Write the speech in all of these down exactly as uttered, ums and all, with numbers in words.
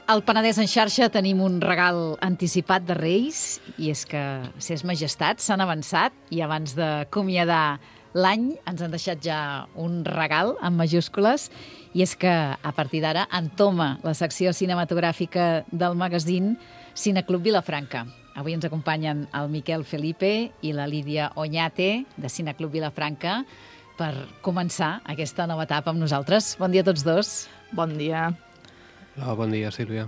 Al Penedès en xarxa tenim un regal anticipat de Reis, i és que ses majestats s'han avançat i abans d'acomiadar l'any ens han deixat ja un regal en majúscules, i és que a partir d'ara entoma la secció cinematogràfica del magazín Cineclub Vilafranca. Avui ens acompanyen el Miquel Felipe i la Lídia Oñate de Cineclub Vilafranca per començar aquesta nova etapa amb nosaltres. Bon dia a tots dos. Bon dia. Hola, bon dia, Sílvia.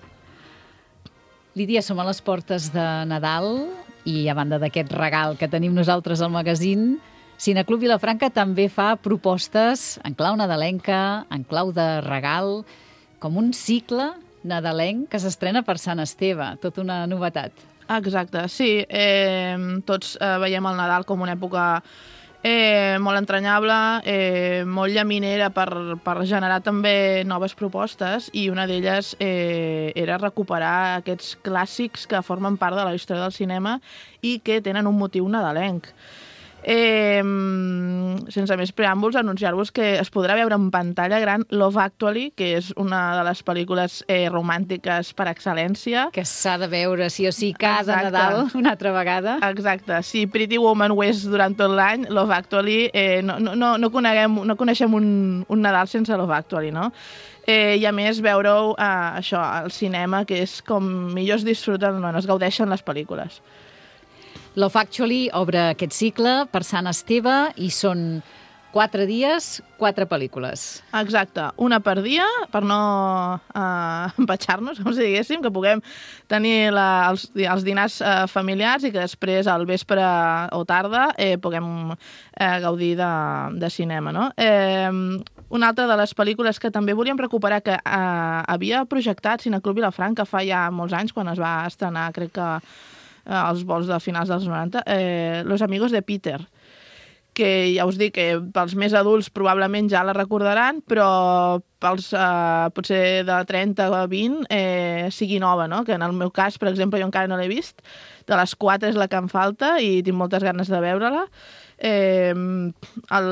Lídia, som a les portes de Nadal i a banda d'aquest regal que tenim nosaltres al magazín, Cineclub Vilafranca també fa propostes en clau nadalenca, en clau de regal, com un cicle nadalenc que s'estrena per Sant Esteve. Tot una novetat. Exacte, sí. Eh, tots eh, veiem el Nadal com una època eh, molt entranyable, eh, molt llaminera per, per generar també noves propostes, i una d'elles eh, era recuperar aquests clàssics que formen part de la història del cinema i que tenen un motiu nadalenc. Eh, sense més preàmbuls, anunciar-vos que es podrà veure en pantalla gran Love Actually, que és una de les pel·lícules eh, romàntiques per excel·lència. Que s'ha de veure sí o sí cada Exacte. Nadal una altra vegada. Exacte. Si Pretty Woman ho és durant tot l'any, Love Actually, eh, no, no, no, coneguem, no coneixem un, un Nadal sense Love Actually, no? Eh, I a més, veure-ho eh, això, al cinema, que és com millor es disfruten, no, es gaudeixen les pel·lícules. Love Actually obre aquest cicle per Sant Esteve i són quatre dies, quatre pel·lícules. Exacte, una per dia, per no eh, empatxar-nos, com si diguéssim, que puguem tenir la, els, els dinars eh, familiars i que després, al vespre o tarda, eh, puguem eh, gaudir de, de cinema, no? Eh, una altra de les pel·lícules que també volíem recuperar, que eh, havia projectat Cineclub Vilafranca fa ja molts anys, quan es va estrenar, crec que als vols de finals dels noranta, eh, Los Amigos de Peter, que ja us dic que pels més adults probablement ja la recordaran, però pels eh, potser de trenta a vint eh, sigui nova, no? Que en el meu cas, per exemple, jo encara no l'he vist. De les quatre és la que em falta i tinc moltes ganes de veure-la. Eh, el...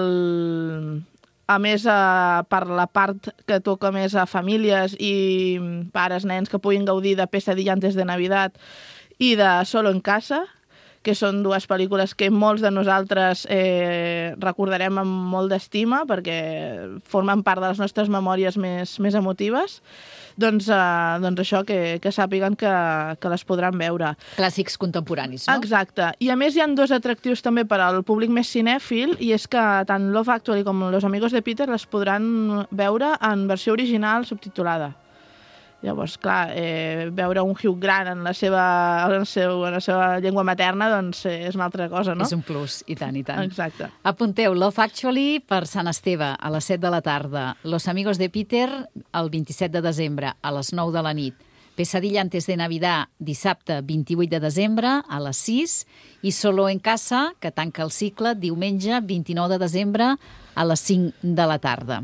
A més, eh, per la part que toca més a famílies i pares, nens, que puguin gaudir de Pesadilla antes de Navidad i de Solo en casa, que són dues pel·lícules que molts de nosaltres eh, recordarem amb molt d'estima perquè formen part de les nostres memòries més, més emotives, doncs, eh, doncs això, que, que sàpiguen que, que les podran veure. Clàssics contemporanis, no? Exacte. I a més hi ha dos atractius també per al públic més cinèfil, i és que tant Love Actually com Los Amigos de Peter les podran veure en versió original subtitulada. Llavors, clar, eh, veure un Hugh Grant en la seva, en el seu, en la seva llengua materna, doncs eh, és una altra cosa, no? És un plus, i tant, i tant. Exacte. Apunteu Love Actually per Sant Esteve a les set de la tarda, Los Amigos de Peter el vint-i-set de desembre a les nou de la nit, Pesadilla antes de Navidad dissabte vint-i-vuit de desembre a les sis i Solo en casa, que tanca el cicle, diumenge vint-i-nou de desembre a les cinc de la tarda.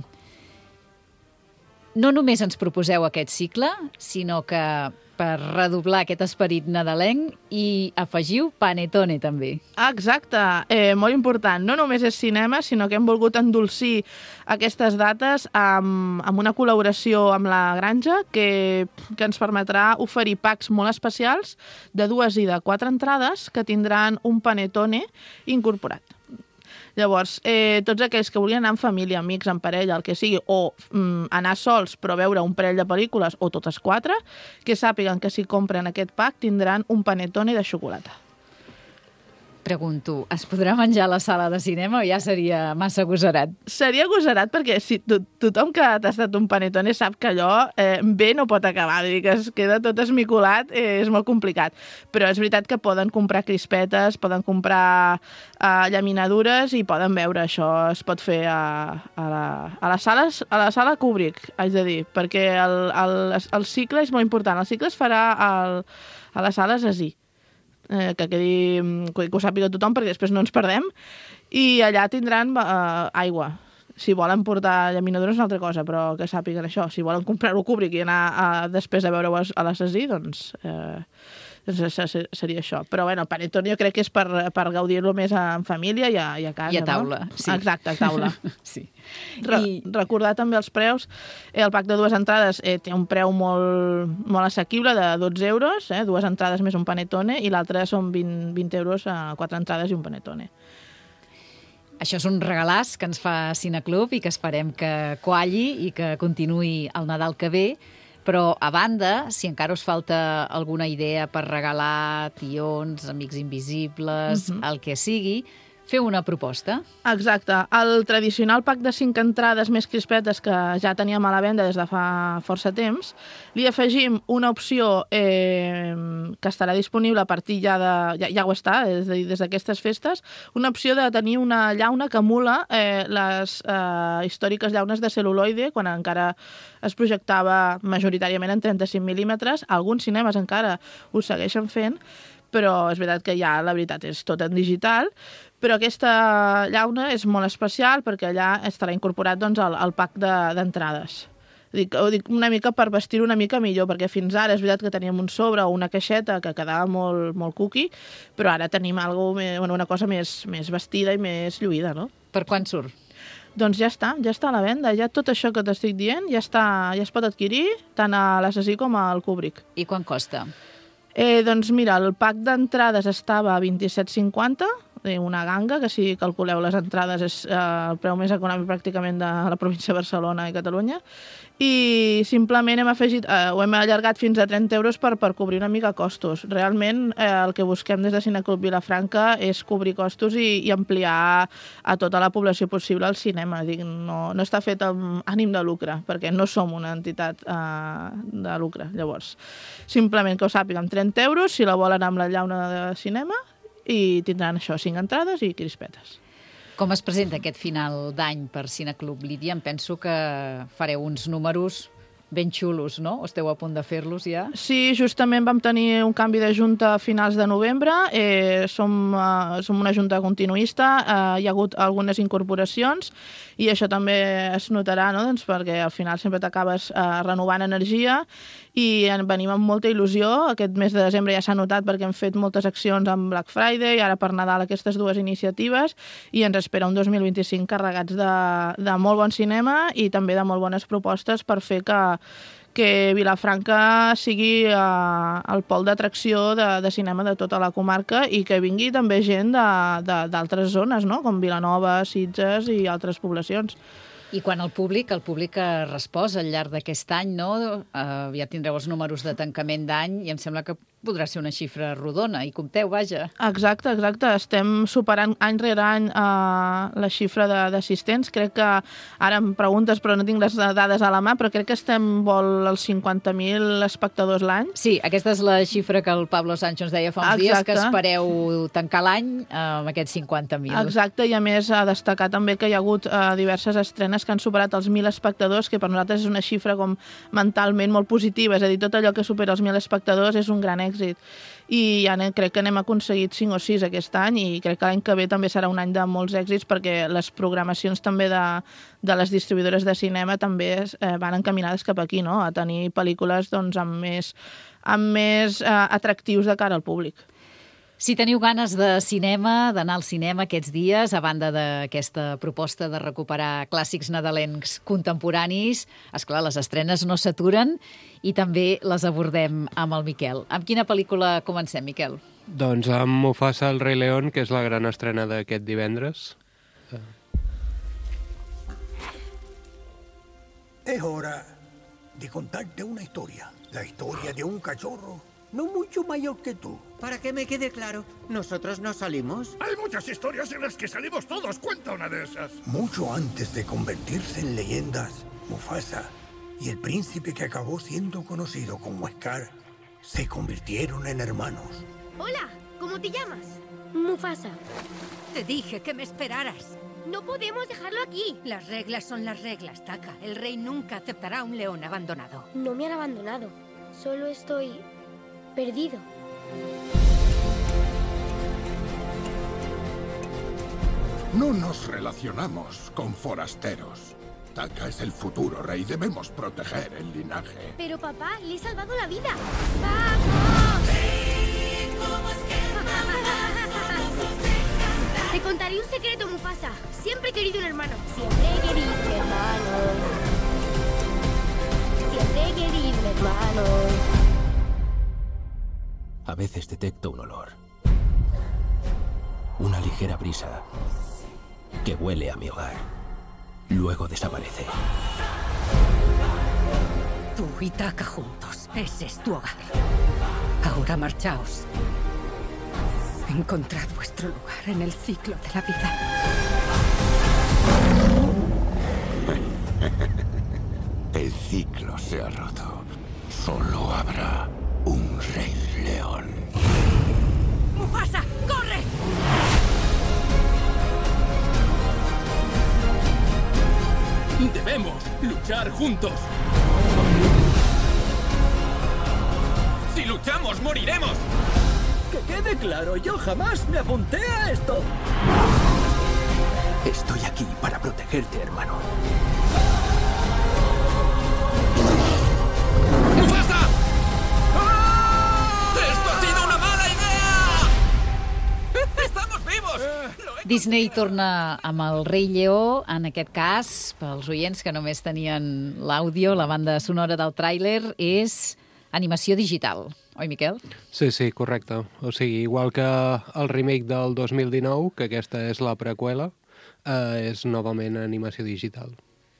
No només ens proposeu aquest cicle, sinó que per redoblar aquest esperit nadalenc i afegiu Panettone també. Exacte, eh, molt important. No només és cinema, sinó que hem volgut endolcir aquestes dates amb, amb una col·laboració amb la Granja que, que ens permetrà oferir packs molt especials de dues i de quatre entrades que tindran un Panettone incorporat. Llavors, eh, tots aquells que volien anar amb família, amics, en parella, el que sigui, o mm, anar sols però veure un parell de pel·lícules, o totes quatre, que sàpiguen que si compren aquest pack tindran un Panettone de xocolata. Pregunto, es podrà menjar a la sala de cinema o ja seria massa agosarat? Seria agosarat perquè si to tothom que ha tastat un Panettone sap que allò eh, bé no pot acabar, dir que es queda tot esmicolat, eh, és molt complicat. Però és veritat que poden comprar crispetes, poden comprar eh, llaminadures i poden veure. Això es pot fer a, a, la, a, les sales, a la sala Kubrick, haig de dir, perquè el, el, el cicle és molt important. El cicle es farà al, a les sales Así. Eh, que quedi, que ho sàpiga tothom perquè després no ens perdem, i allà tindran eh, aigua. si volen portar llaminadures és una altra cosa, però que sàpiguen això. Si volen comprar-ho Kubrick i anar a, després de veure-ho a l'assassí, doncs... Eh, seria això. Però, bueno, el panettone jo crec que és per, per gaudir-lo més en família i a, i a casa, I a taula, no? sí. Exacte, a taula. Sí. Re, I... Recordar també els preus. Eh, el pack de dues entrades eh, té un preu molt, molt assequible de dotze euros, eh, dues entrades més un panettone, i l'altre són vint, vint euros a quatre entrades i un panettone. Això és un regalàs que ens fa Cineclub i que esperem que qualli i que continuï el Nadal que ve. Però, a banda, si encara us falta alguna idea per regalar tions, amics invisibles, mm-hmm. el que sigui, feu una proposta. Exacte. El tradicional pack de cinc entrades més crispetes que ja teníem a la venda des de fa força temps, li afegim una opció eh, que estarà disponible a partir ja de... ja, ja ho està, és a dir, des d'aquestes festes, una opció de tenir una llauna que emula eh, les eh, històriques llaunes de cel·luloide, quan encara es projectava majoritàriament en trenta-cinc mil·límetres. Alguns cinemes encara ho segueixen fent, però és veritat que ja la veritat és tot en digital, però aquesta llauna és molt especial perquè allà estarà incorporat doncs, el, el pack d'entrades. De, dic, ho dic una mica per vestir una mica millor, perquè fins ara és veritat que teníem un sobre o una caixeta que quedava molt, molt cookie, però ara tenim algo, bueno, una cosa més, més vestida i més lluïda, no? Per quan surt? Doncs ja està, ja està a la venda. Ja tot això que t'estic dient ja, està, ja es pot adquirir tant a l'Assassí com al Kubrick. I quan costa? Eh, doncs mira, el pack d'entrades estava a vint-i-set cinquanta, una ganga, que si calculeu les entrades és eh, el preu més econòmic pràcticament de la província de Barcelona i Catalunya, i simplement hem afegit, eh, ho hem allargat fins a trenta euros per, per cobrir una mica costos. Realment eh, el que busquem des de Cineclub Vilafranca és cobrir costos i, i ampliar a tota la població possible el cinema. Dic, no, no està fet amb ànim de lucre, perquè no som una entitat eh, de lucre. Llavors, simplement que ho sàpiguen, trenta euros, si la volen amb la llauna de cinema, i tindran això, cinc entrades i crispetes. Com es presenta aquest final d'any per Cineclub, Lídia? Em penso que fareu uns números ben xulos, no? O esteu a punt de fer-los ja? Sí, justament vam tenir un canvi de junta a finals de novembre. Eh, som, uh, som una junta continuista, uh, hi ha hagut algunes incorporacions i això també es notarà, no? Doncs perquè al final sempre t'acabes uh, renovant energia i en venim amb molta il·lusió. Aquest mes de desembre ja s'ha notat perquè hem fet moltes accions amb Black Friday, ara per Nadal aquestes dues iniciatives, i ens espera un dos mil vint-i-cinc carregats de, de molt bon cinema i també de molt bones propostes per fer que que Vilafranca sigui eh, el pol d'atracció de, de cinema de tota la comarca i que vingui també gent d'altres zones, no? Com Vilanova, Sitges i altres poblacions. I quan el públic, el públic que resposa al llarg d'aquest any, no? Eh, ja tindreu els números de tancament d'any i em sembla que podrà ser una xifra rodona. I compteu, vaja. Exacte, exacte. Estem superant any rere any uh, la xifra d'assistents. Crec que ara em preguntes, però no tinc les dades a la mà, però crec que estem vol els cinquanta mil espectadors l'any. Sí, aquesta és la xifra que el Pablo Sancho ens deia fa uns Exacte. dies, que espereu tancar l'any uh, amb aquests cinquanta mil. Exacte, i a més a destacar també que hi ha hagut uh, diverses estrenes que han superat els mil espectadors, que per nosaltres és una xifra com mentalment molt positiva. És a dir, tot allò que supera els mil espectadors és un gran èxit. I ja crec que n'hem aconseguit cinc o sis aquest any i crec que l'any que ve també serà un any de molts èxits perquè les programacions també de, de les distribuïdores de cinema també eh, van encaminades cap aquí, no? A tenir pel·lícules doncs, amb més, amb més eh, atractius de cara al públic. Si teniu ganes de cinema, d'anar al cinema aquests dies, a banda d'aquesta proposta de recuperar clàssics nadalencs contemporanis, esclar, les estrenes no s'aturen i també les abordem amb el Miquel. Amb quina pel·lícula comencem, Miquel? Doncs amb Mufasa el Rei León, que és la gran estrena d'aquest divendres. Es hora de contarte una historia. La historia de un cachorro no mucho mayor que tú. Para que me quede claro, ¿nosotros no salimos? Hay muchas historias en las que salimos todos. Cuenta una de esas. Mucho antes de convertirse en leyendas, Mufasa y el príncipe que acabó siendo conocido como Scar se convirtieron en hermanos. Hola, ¿cómo te llamas? Mufasa. Te dije que me esperaras. No podemos dejarlo aquí. Las reglas son las reglas, Taka. El rey nunca aceptará un león abandonado. No me han abandonado. Solo estoy perdido. No nos relacionamos con forasteros. Taka es el futuro rey. Debemos proteger el linaje. Pero papá, le he salvado la vida. ¡Vamos! Te contaré un secreto, Mufasa. Siempre he querido un hermano. Siempre he querido un hermano. Siempre he querido un hermano. A veces detecto un olor. Una ligera brisa que huele a mi hogar. Luego desaparece. Tú y Taka juntos. Ese es tu hogar. Ahora marchaos. Encontrad vuestro lugar en el ciclo de la vida. El ciclo se ha roto. Solo habrá un rey león. ¡Mufasa, corre! Debemos luchar juntos. Si luchamos, moriremos. Que quede claro, yo jamás me apunté a esto. Estoy aquí para protegerte, hermano. ¡Mufasa! ¡Ah! ¡Esto ha sido una mala idea! ¡Estamos vivos! Disney torna amb el Rei Lleó, en aquest cas, pels oients que només tenien l'àudio, la banda sonora del tràiler, és animació digital. Oi, Miquel? Sí, sí, correcte. O sigui, igual que el remake del dos mil dinou, que aquesta és la preqüela, eh, és novament animació digital.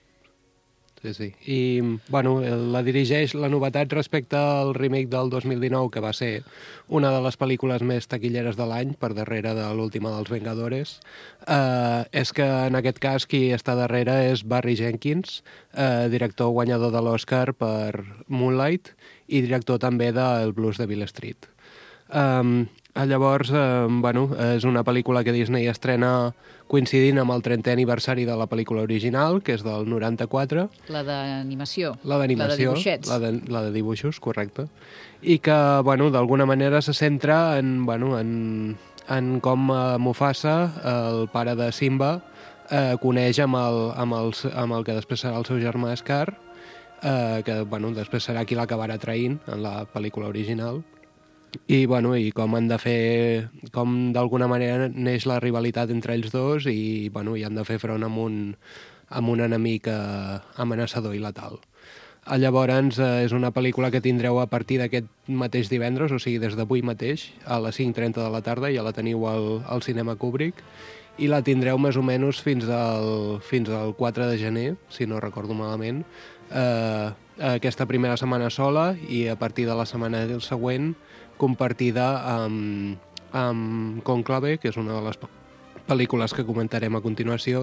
Sí, sí. I, bueno, la dirigeix la novetat respecte al remake del dos mil dinou, que va ser una de les pel·lícules més taquilleres de l'any, per darrere de l'última dels Vengadores. Eh, és que, en aquest cas, qui està darrere és Barry Jenkins, eh, director guanyador de l'Oscar per Moonlight i director també de El blues de Beale Street. Um, llavors, eh, bueno, és una pel·lícula que Disney estrena coincidint amb el trentè aniversari de la pel·lícula original, que és del noranta-quatre. La d'animació. La d'animació. La de dibuixets. La de, la de dibuixos, correcte. I que, bueno, d'alguna manera se centra en, bueno, en, en com uh, Mufasa, el pare de Simba, eh, coneix amb el, amb, els, amb el que després serà el seu germà Scar, eh, que, bueno, després serà qui l'acabarà traint en la pel·lícula original. I, bueno, i com han de fer, com d'alguna manera neix la rivalitat entre ells dos i, bueno, i han de fer front amb un, amb un enemic eh, amenaçador i letal. Llavors, eh, és una pel·lícula que tindreu a partir d'aquest mateix divendres, o sigui, des d'avui mateix, a les cinc trenta de la tarda, ja la teniu al, al Cinema Kubrick, i la tindreu més o menys fins al, fins al quatre de gener, si no recordo malament, eh, aquesta primera setmana sola, i a partir de la setmana següent compartida amb, amb Conclave, que és una de les pel·lícules que comentarem a continuació,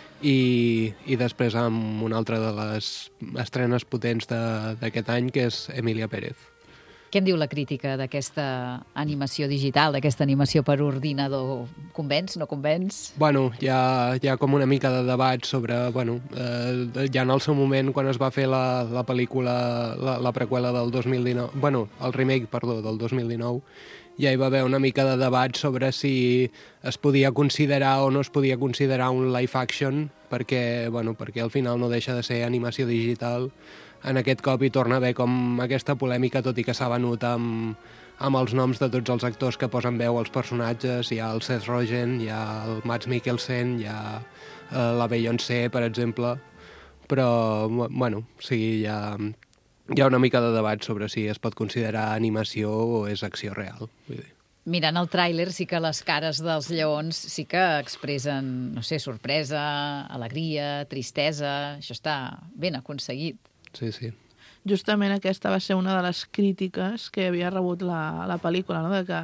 i, i després amb una altra de les estrenes potents d'aquest any, que és Emilia Pérez. Què en diu la crítica d'aquesta animació digital, d'aquesta animació per ordinador? Convenç, no convenç? Bueno, hi ha, hi ha com una mica de debat sobre... Bueno, eh, ja en el seu moment, quan es va fer la, la pel·lícula, la, la preqüela del dos mil dinou... Bueno, el remake, perdó, del dos mil dinou, ja hi va haver una mica de debat sobre si es podia considerar o no es podia considerar un live action, perquè, bueno, perquè al final no deixa de ser animació digital. En aquest cop hi torna a haver com aquesta polèmica, tot i que s'ha venut amb, amb els noms de tots els actors que posen veu als personatges. Hi ha el Seth Rogen, hi ha el Mads Mikkelsen, hi ha eh, la Beyoncé, per exemple. Però, bueno, sí, hi ha, hi ha una mica de debat sobre si es pot considerar animació o és acció real. Vull dir. Mirant el tràiler, sí que les cares dels lleons sí que expressen, no sé, sorpresa, alegria, tristesa... Això està ben aconseguit. Sí, sí. Justament aquesta va ser una de les crítiques que havia rebut la, la pel·lícula, no? De que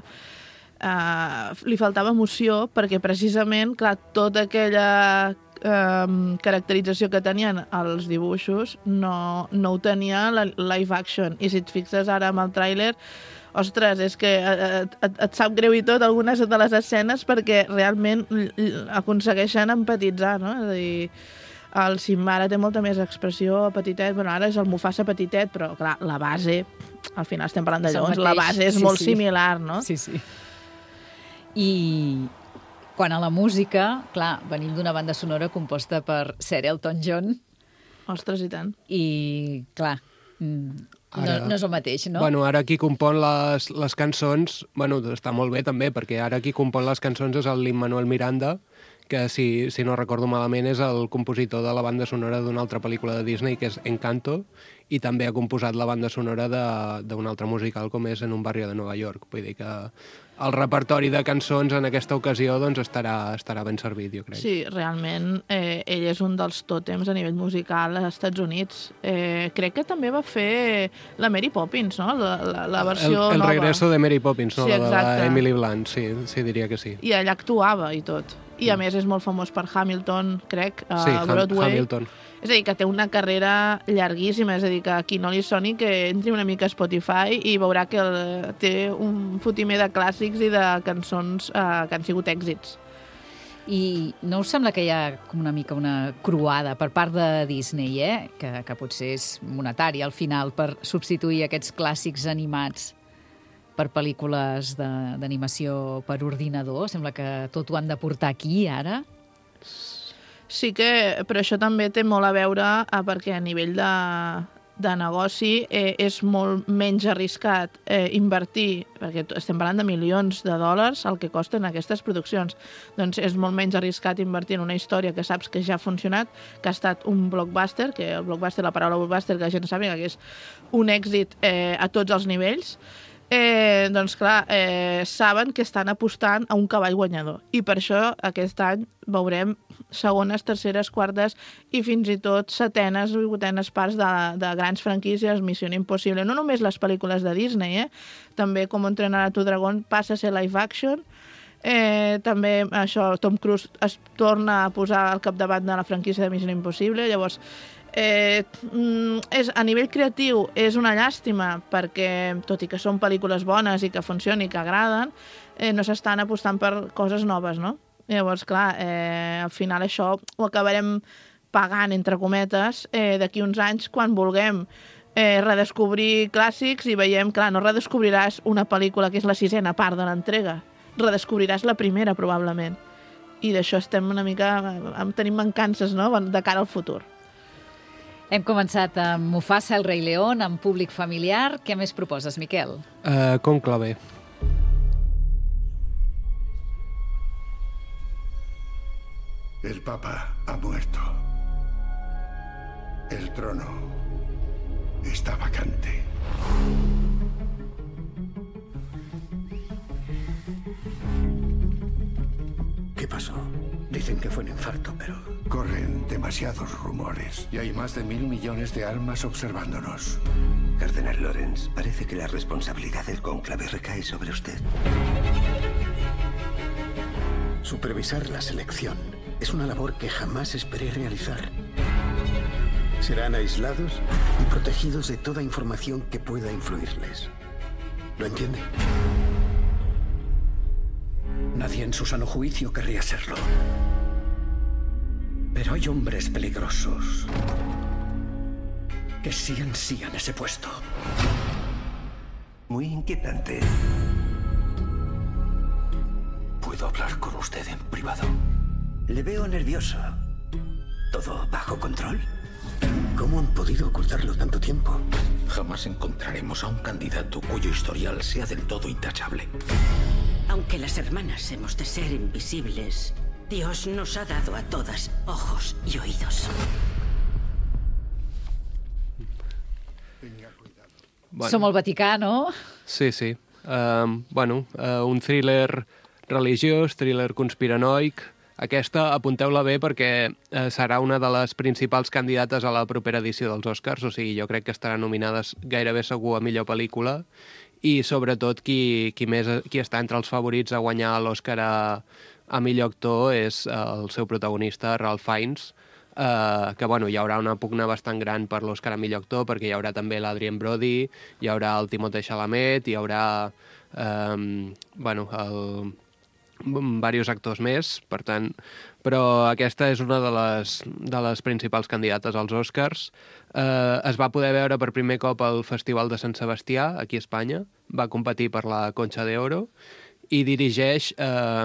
uh, li faltava emoció perquè precisament, clar, tota aquella uh, caracterització que tenien els dibuixos no, no ho tenia la live action. I si et fixes ara amb el tràiler, ostres, és que et, et, et sap greu i tot algunes de les escenes perquè realment aconsegueixen empatitzar, no? És a dir, el Simba ara té molta més expressió petitet, bueno, ara és el Mufasa petitet, però clar, la base, al final estem parlant de lleons, la base és sí, molt sí. similar, no? Sí, sí. I Quant a la música, clar, venim d'una banda sonora composta per Sir Elton John. Ostres, i tant. I, clar, no, Ara, no és el mateix, no? Bueno, ara qui compon les, les cançons, bueno, està molt bé també, perquè ara qui compon les cançons és el Lin-Manuel Miranda, que si, si no recordo malament és el compositor de la banda sonora d'una altra pel·lícula de Disney, que és Encanto, i també ha composat la banda sonora d'un altre musical com és En un barri de Nova York. Vull dir que el repertori de cançons en aquesta ocasió doncs, estarà, estarà ben servit, jo crec. Sí, realment eh, ell és un dels tòtems a nivell musical als Estats Units. Eh, crec que també va fer la Mary Poppins, no? La, la, la versió el, el nova. El regreso de Mary Poppins, no? Sí, La de la Emily Blunt, sí, sí, diria que sí. I allà actuava i tot. I a més és molt famós per Hamilton, crec, a sí, Broadway. Hamilton. És a dir, que té una carrera llarguíssima, és a dir, que a qui no li soni que entri una mica a Spotify i veurà que el, té un fotimer de clàssics i de cançons eh, que han sigut èxits. I no us sembla que hi ha com una mica una croada per part de Disney, eh? que, que potser és monetària al final, per substituir aquests clàssics animats per pel·lícules d'animació per ordinador? Sembla que tot ho han de portar aquí, ara. Sí que, però això també té molt a veure eh, perquè a nivell de, de negoci eh, és molt menys arriscat eh, invertir, perquè estem parlant de milions de dòlars el que costen aquestes produccions. Doncs és molt menys arriscat invertir en una història que saps que ja ha funcionat, que ha estat un blockbuster, que el blockbuster, la paraula blockbuster, que la gent sàpiga que és un èxit eh, a tots els nivells. Eh, doncs clar, eh, saben que estan apostant a un cavall guanyador i per això aquest any veurem segones, terceres, quartes i fins i tot setenes i vuitenes parts de, de grans franquícies, Missió Impossible, no només les pel·lícules de Disney, eh? També Com entrenar a tu dragón passa a ser live action, eh, també això, Tom Cruise es torna a posar al capdavant de la franquícia de Missió Impossible, llavors Eh, és, a nivell creatiu és una llàstima perquè, tot i que són pel·lícules bones i que funcionen i que agraden, eh, no s'estan apostant per coses noves, no? Llavors, clar, eh, al final això ho acabarem pagant, entre cometes, eh, d'aquí uns anys, quan vulguem eh, redescobrir clàssics i veiem, clar, no redescobriràs una pel·lícula que és la sisena part de l'entrega, redescobriràs la primera, probablement. I d'això estem una mica... tenim mancances, no?, de cara al futur. Hem començat amb Mufasa, el rei León, amb públic familiar. Què més proposes, Miquel? Uh, Cònclave. El Papa ha muerto. El trono está vacante. ¿Qué pasó? Dicen que fue un infarto, pero... Corren demasiados rumores y hay más de mil millones de almas observándonos. Cardenal Lorenz, parece que la responsabilidad del cónclave recae sobre usted. Supervisar la selección es una labor que jamás esperé realizar. Serán aislados y protegidos de toda información que pueda influirles. ¿Lo entiende? Nadie en su sano juicio querría serlo. Pero hay hombres peligrosos que sí ansían ese puesto. Muy inquietante. ¿Puedo hablar con usted en privado? Le veo nervioso. ¿Todo bajo control? ¿Cómo han podido ocultarlo tanto tiempo? Jamás encontraremos a un candidato cuyo historial sea del todo intachable. Aunque las hermanas hemos de ser invisibles, Dios nos ha dado a todas ojos y oídos. Bueno. Som al Vaticà, no? Sí, sí. Um, bueno, uh, un thriller religiós, thriller conspiranoic. Aquesta, apunteu-la bé perquè uh, serà una de les principals candidates a la propera edició dels Oscars, o sigui, jo crec que estaran nominades gairebé segur a millor pel·lícula i sobretot qui, qui, més, qui està entre els favorits a guanyar l'Oscar a, a millor actor és el seu protagonista, Ralph Fiennes, Uh, que bueno, hi haurà una pugna bastant gran per l'Oscar a millor actor, perquè hi haurà també l'Adrien Brody, hi haurà el Timothée Chalamet, hi haurà um, bueno, el, diversos actors més, per tant, però aquesta és una de les, de les principals candidates als Oscars. Uh, es va poder veure per primer cop al Festival de Sant Sebastià, aquí a Espanya, va competir per la Concha de Oro, i dirigeix uh,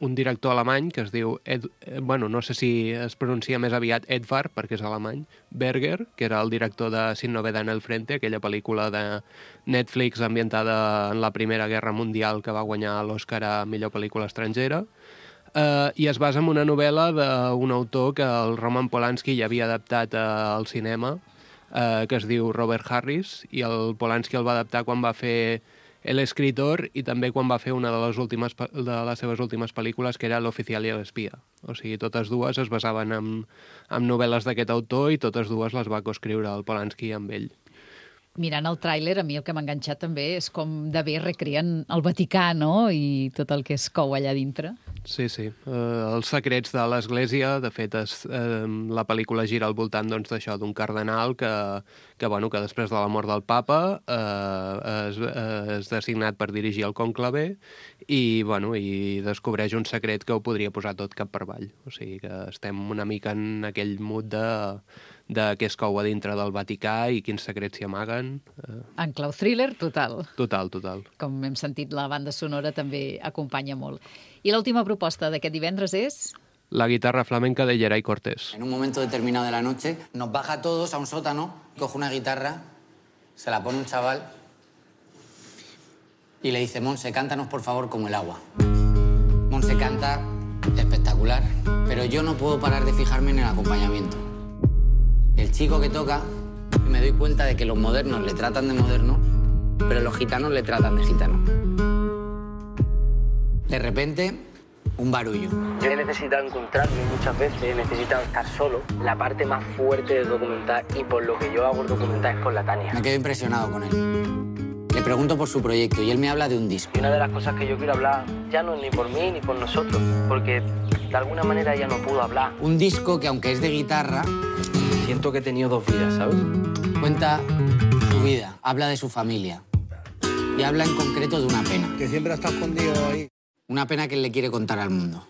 un director alemany que es diu, Ed, bueno, no sé si es pronuncia més aviat Edvard, perquè és alemany, Berger, que era el director de Sin novedad en el frente, aquella pel·lícula de Netflix ambientada en la Primera Guerra Mundial que va guanyar l'Oscar a millor pel·lícula estrangera, uh, i es basa en una novel·la d'un autor que el Roman Polanski ja havia adaptat uh, al cinema, uh, que es diu Robert Harris, i el Polanski el va adaptar quan va fer El escritor i també quan va fer una de les, últimes, de les seves últimes pel·lícules, que era L'oficial i l'espia. O sigui, totes dues es basaven en, en novel·les d'aquest autor i totes dues les va coescriure el Polanski amb ell. Mirant el tràiler, a mi el que m'ha enganxat també és com de bé recreen el Vaticà, no?, i tot el que es cou allà dintre. Sí, sí. Uh, els secrets de l'Església, de fet, es, uh, la pel·lícula gira al voltant doncs, d'això, d'un cardenal que, que, bueno, que després de la mort del papa uh, és, uh, és designat per dirigir el conclave i, bueno, i descobreix un secret que ho podria posar tot cap per avall. O sigui que estem una mica en aquell mood de, de què es cou a dintre del Vaticà i quins secrets s'hi amaguen. Uh... En clau thriller, total. Total, total. Com hem sentit, la banda sonora també acompanya molt. I l'última proposta d'aquest divendres és... La guitarra flamenca de Geray Cortés. En un momento determinado de la noche, nos baja a todos a un sótano, coge una guitarra, se la pone un chaval y le dice: Monse, cántanos por favor como el agua. Monse canta espectacular, pero yo no puedo parar de fijarme en el acompañamiento. El chico que toca, me doy cuenta de que los modernos le tratan de moderno, pero los gitanos le tratan de gitano. De repente, un barullo. Yo he necesitado encontrarme muchas veces, he necesitado estar solo. La parte más fuerte del documental, y por lo que yo hago el documental, es por la Tania. Me quedo impresionado con él. Le pregunto por su proyecto y él me habla de un disco. Y una de las cosas que yo quiero hablar ya no es ni por mí ni por nosotros, porque de alguna manera ella no pudo hablar. Un disco que, aunque es de guitarra, siento que he tenido dos vidas, ¿sabes? Cuenta su vida, habla de su familia y habla en concreto de una pena. Que siempre está escondido ahí. Una pena que él le quiere contar al mundo.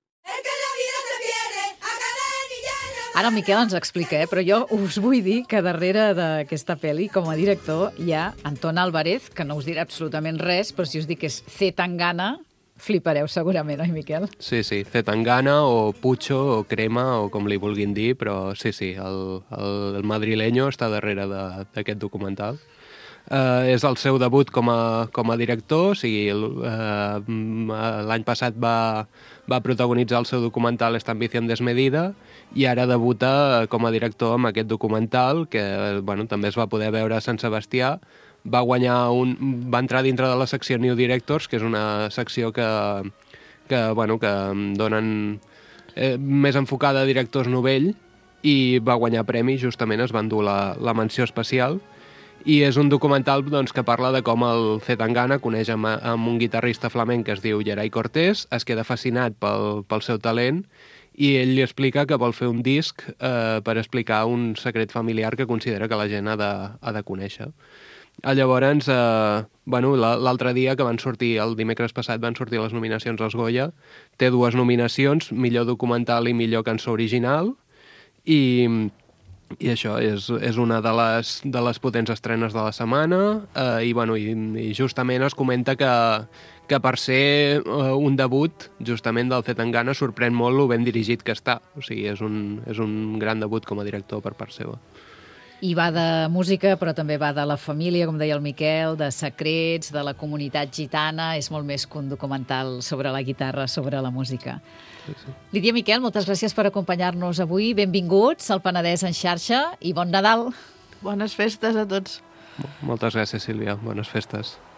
Ara el Miquel ens explica, eh? Però jo us vull dir que darrere d'aquesta pel·li, com a director, hi ha Antón Álvarez, que no us dirà absolutament res, però si us dic que és C. Tangana, flipareu segurament, oi, Miquel? Sí, sí, C. Tangana o Pucho o Crema o com li vulguin dir, però sí, sí, el, el, el madrileño està darrere d'aquest documental. Uh, és el seu debut com a, com a director, o sigui, uh, l'any passat va, va protagonitzar el seu documental Esta ambición desmedida i ara debuta com a director amb aquest documental que, bueno, també es va poder veure a Sant Sebastià. Va guanyar un, va entrar dintre de la secció New Directors, que és una secció que, que, bueno, que donen eh, més enfocada a directors novell, i va guanyar premi, justament es va endur la, la menció especial. I és un documental doncs, que parla de com el C. Tangana coneix amb, amb un guitarrista flamenc que es diu Geray Cortés, es queda fascinat pel, pel seu talent i ell li explica que vol fer un disc eh, per explicar un secret familiar que considera que la gent ha de, ha de conèixer. Llavors, eh, bueno, l'altre dia que van sortir, el dimecres passat van sortir les nominacions als Goya, té dues nominacions, millor documental i millor cançó original, i... I això és, és una de les, de les potents estrenes de la setmana eh, i, bueno, i, i justament es comenta que, que per ser eh, un debut justament del C. Tangana sorprèn molt lo ben dirigit que està. O sigui, és un, és un gran debut com a director per part seva. I va de música, però també va de la família, com deia el Miquel, de secrets, de la comunitat gitana. És molt més que un documental sobre la guitarra, sobre la música. Sí, sí. Lídia, Miquel, moltes gràcies per acompanyar-nos avui. Benvinguts al Penedès en xarxa i bon Nadal. Bones festes a tots. Moltes gràcies, Sílvia. Bones festes.